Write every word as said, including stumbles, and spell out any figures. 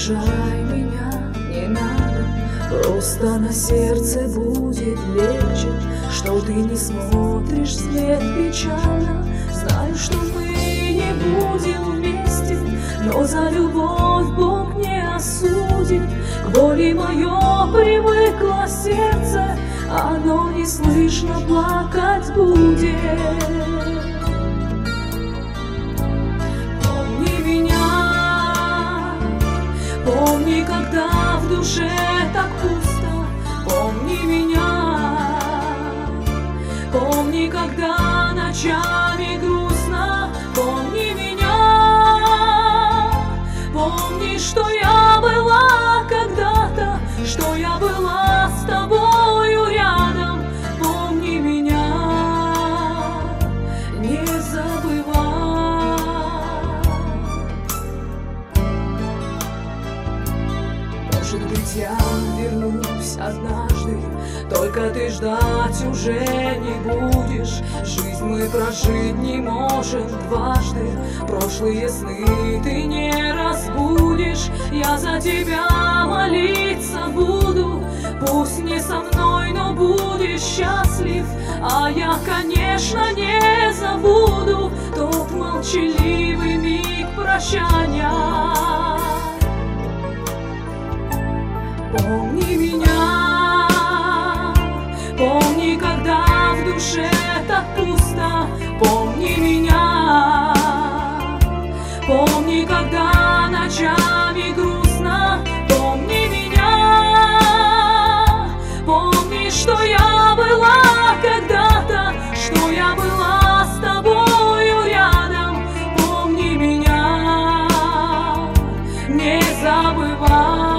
обижай меня, не надо, просто на сердце будет легче, что ты не смотришь вслед печально. Знаю, что мы не будем вместе, но за любовь Бог не осудит. К боли мое привыкло сердце, оно не слышно плакать будет. Помни меня, помни, когда в душе так пусто. Помни меня, помни, когда ночами грустно. Помни меня, помни, что я была когда-то, что я была с тобою рядом. Помни меня, не забывай. Может быть, я вернусь однажды, только ты ждать уже не будешь. Жизнь мы прожить не можем дважды, прошлые сны ты не разбудишь. Я за тебя молиться буду, пусть не со мной, но будешь счастлив. А я, конечно, не забуду тот молчаливый миг прощания. Помни меня, помни, когда в душе так пусто. Помни меня, помни, когда ночами грустно. Помни меня, помни, что я была когда-то, что я была с тобою рядом. Помни меня, не забывай.